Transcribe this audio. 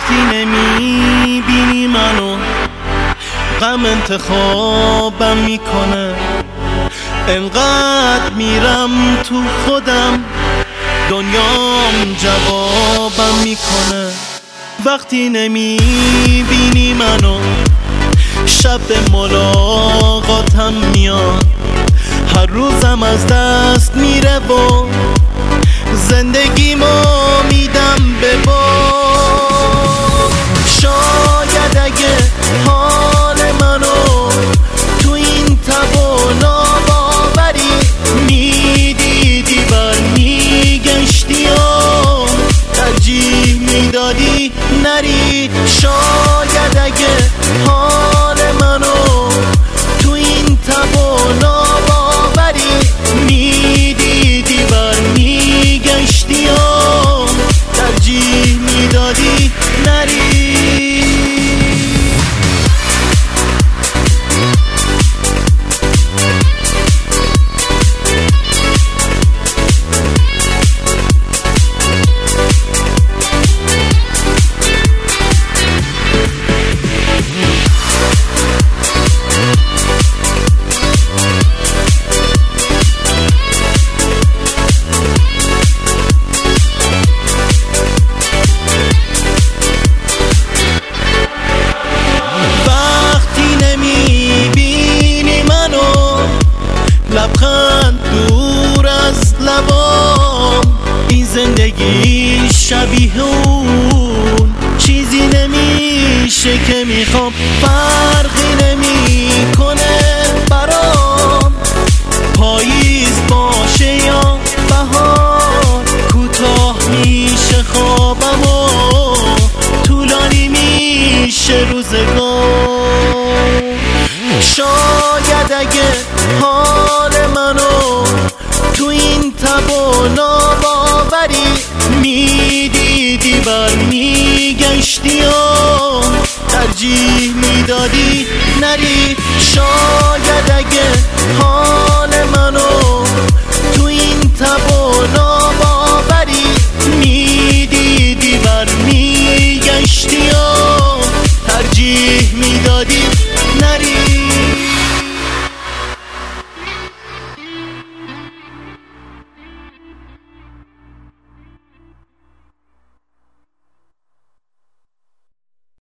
وقتی نمیبینی منو غم انتخابم میکنه، انقدر میرم تو خودم دنیام جوابم میکنه. وقتی نمیبینی منو شب به ملاقاتم میاد، هر روزم از دست میره و زندگیمو میدم به باد. شاید اگه حال منو تو این تب و ناباوری میدیدی برمیگشتی و ترجیح میدادی نری. شاید اگه حال منو تو این تب و ناباوری میدیدی برمیگشتی و ترجیح میدادی نری. لبخند دور از لبام، این زندگی شبیه اون چیزی نمیشه که میخوام. فرقی نمیکنه برام پاییز باشه یا بهار، کوتاه میشه خوابم و طولانی میشه روزگار. شاید اگه حال منو تو این تب و ناباوری میدیدی برمیگشتی و ترجیح میدادی نری. شاید اگه حال منو تو این تب و ناباوری میدیدی برمیگشتی و ترجیح میدادی